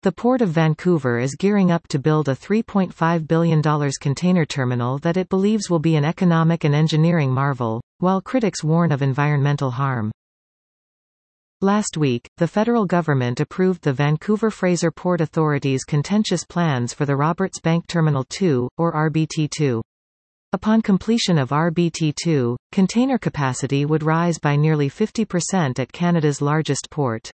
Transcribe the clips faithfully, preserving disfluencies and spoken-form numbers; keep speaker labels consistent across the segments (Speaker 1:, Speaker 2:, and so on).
Speaker 1: The Port of Vancouver is gearing up to build a three point five billion dollars container terminal that it believes will be an economic and engineering marvel, while critics warn of environmental harm. Last week, the federal government approved the Vancouver-Fraser Port Authority's contentious plans for the Roberts Bank Terminal two, or R B T two. Upon completion of R B T two, container capacity would rise by nearly fifty percent at Canada's largest port.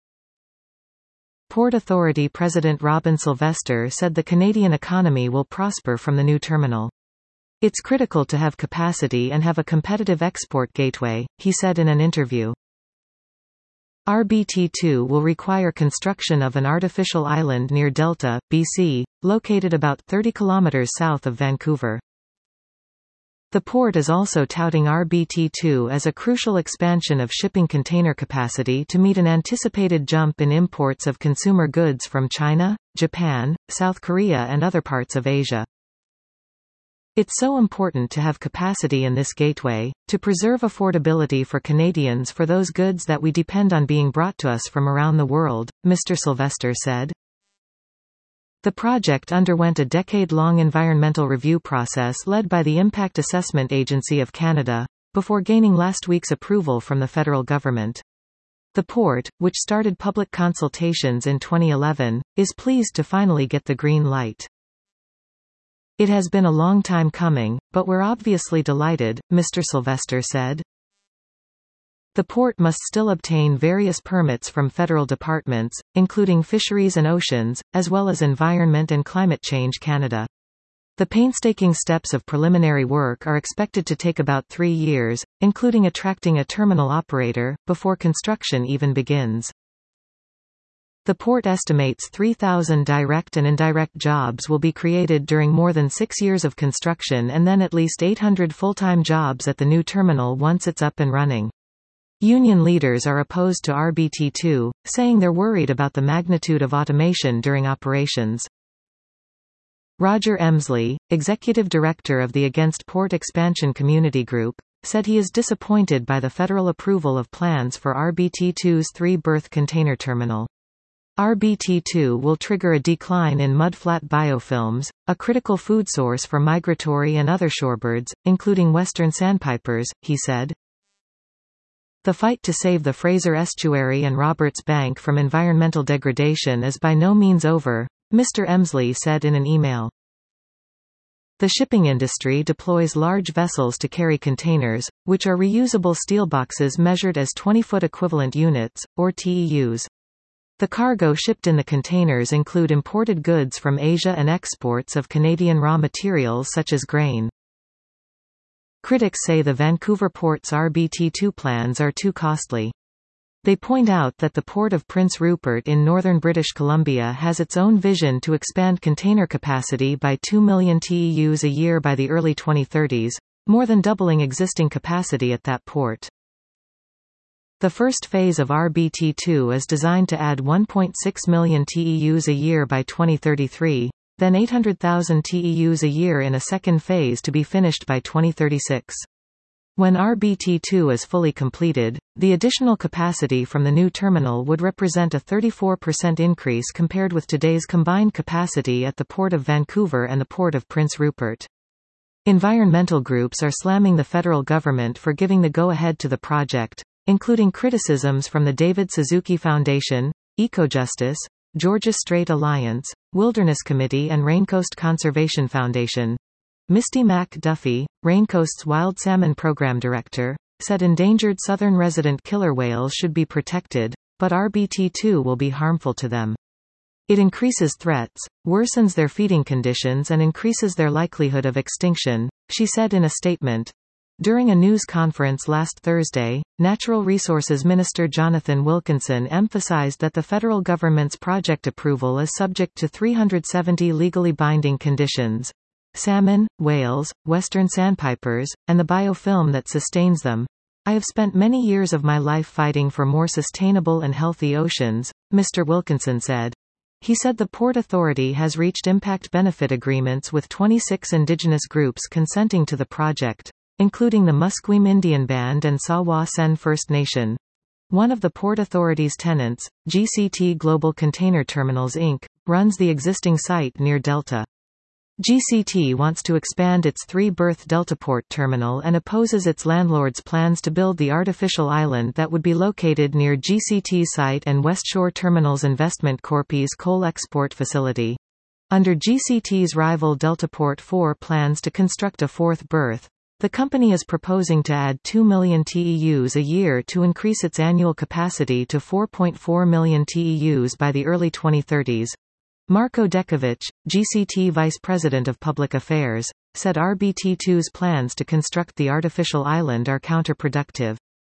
Speaker 1: Port Authority President Robin Sylvester said the Canadian economy will prosper from the new terminal. It's critical to have capacity and have a competitive export gateway, he said in an interview. R B T two will require construction of an artificial island near Delta, B C, located about thirty kilometers south of Vancouver. The port is also touting R B T two as a crucial expansion of shipping container capacity to meet an anticipated jump in imports of consumer goods from China, Japan, South Korea and other parts of Asia. It's so important to have capacity in this gateway, to preserve affordability for Canadians for those goods that we depend on being brought to us from around the world, Mister Sylvester said. The project underwent a decade-long environmental review process led by the Impact Assessment Agency of Canada, before gaining last week's approval from the federal government. The port, which started public consultations in twenty eleven, is pleased to finally get the green light. It has been a long time coming, but we're obviously delighted, Mister Sylvester said. The port must still obtain various permits from federal departments, including Fisheries and Oceans, as well as Environment and Climate Change Canada. The painstaking steps of preliminary work are expected to take about three years, including attracting a terminal operator, before construction even begins. The port estimates three thousand direct and indirect jobs will be created during more than six years of construction and then at least eight hundred full-time jobs at the new terminal once it's up and running. Union leaders are opposed to R B T two, saying they're worried about the magnitude of automation during operations. Roger Emsley, executive director of the Against Port Expansion Community Group, said he is disappointed by the federal approval of plans for R B T two's three-berth container terminal. R B T two will trigger a decline in mudflat biofilms, a critical food source for migratory and other shorebirds, including western sandpipers, he said. The fight to save the Fraser Estuary and Roberts Bank from environmental degradation is by no means over, Mister Emsley said in an email. The shipping industry deploys large vessels to carry containers, which are reusable steel boxes measured as twenty-foot equivalent units, or T E Us. The cargo shipped in the containers include imported goods from Asia and exports of Canadian raw materials such as grain. Critics say the Vancouver port's R B T two plans are too costly. They point out that the Port of Prince Rupert in northern British Columbia has its own vision to expand container capacity by two million T E Us a year by the early twenty thirties, more than doubling existing capacity at that port. The first phase of R B T two is designed to add one point six million T E Us a year by twenty thirty-three, then eight hundred thousand T E Us a year in a second phase to be finished by twenty thirty-six. When R B T two is fully completed, the additional capacity from the new terminal would represent a thirty-four percent increase compared with today's combined capacity at the Port of Vancouver and the Port of Prince Rupert. Environmental groups are slamming the federal government for giving the go-ahead to the project, including criticisms from the David Suzuki Foundation, EcoJustice, Georgia Strait Alliance, Wilderness Committee and Raincoast Conservation Foundation. Misty Mac Duffy, Raincoast's Wild Salmon Program Director, said endangered southern resident killer whales should be protected, but R B T two will be harmful to them. It increases threats, worsens their feeding conditions and increases their likelihood of extinction, she said in a statement. During a news conference last Thursday, Natural Resources Minister Jonathan Wilkinson emphasized that the federal government's project approval is subject to three hundred seventy legally binding conditions: salmon, whales, western sandpipers, and the biofilm that sustains them. I have spent many years of my life fighting for more sustainable and healthy oceans, Mister Wilkinson said. He said the Port Authority has reached impact benefit agreements with twenty-six Indigenous groups consenting to the project, including the Musqueam Indian Band and Sawa-Sen First Nation. One of the Port Authority's tenants, G C T Global Container Terminals Incorporated, runs the existing site near Delta. G C T wants to expand its three-berth Deltaport terminal and opposes its landlord's plans to build the artificial island that would be located near G C T's site and Westshore Terminals Investment Corp's coal export facility. Under G C T's rival Deltaport four plans to construct a fourth berth, the company is proposing to add two million T E Us a year to increase its annual capacity to four point four million T E Us by the early twenty thirties. Marko Dekovic, G C T Vice President of Public Affairs, said R B T two's plans to construct the artificial island are counterproductive.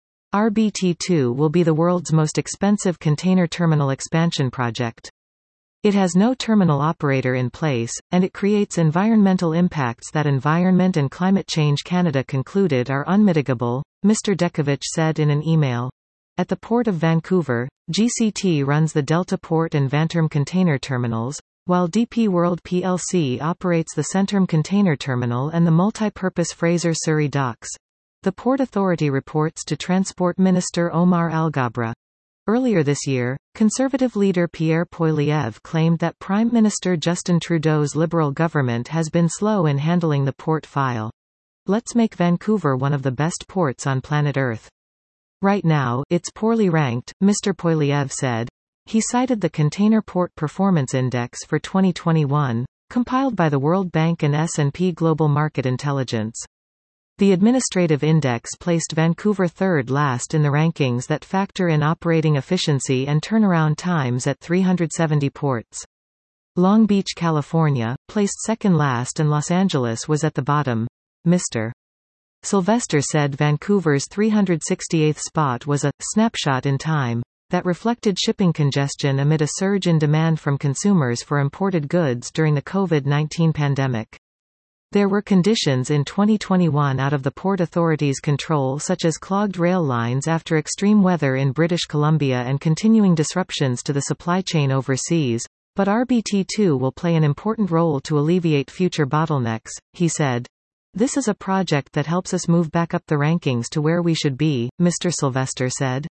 Speaker 1: R B T two will be the world's most expensive container terminal expansion project. It has no terminal operator in place, and it creates environmental impacts that Environment and Climate Change Canada concluded are unmitigable, Mister Dekovic said in an email. At the Port of Vancouver, G C T runs the Deltaport and Vanterm container terminals, while D P World plc operates the Centerm container terminal and the multi-purpose Fraser Surrey docks. The Port Authority reports to Transport Minister Omar Al-Ghabra. Earlier this year, Conservative leader Pierre Poilievre claimed that Prime Minister Justin Trudeau's Liberal government has been slow in handling the port file. Let's make Vancouver one of the best ports on planet Earth. Right now, it's poorly ranked, Mister Poilievre said. He cited the Container Port Performance Index for twenty twenty-one, compiled by the World Bank and S and P Global Market Intelligence. The administrative index placed Vancouver third last in the rankings that factor in operating efficiency and turnaround times at three hundred seventy ports. Long Beach, California, placed second last and Los Angeles was at the bottom. Mister Sylvester said Vancouver's three hundred sixty-eighth spot was a snapshot in time that reflected shipping congestion amid a surge in demand from consumers for imported goods during the COVID nineteen pandemic. There were conditions in twenty twenty-one out of the Port Authority's control, such as clogged rail lines after extreme weather in British Columbia and continuing disruptions to the supply chain overseas, but R B T two will play an important role to alleviate future bottlenecks, he said. This is a project that helps us move back up the rankings to where we should be, Mister Sylvester said.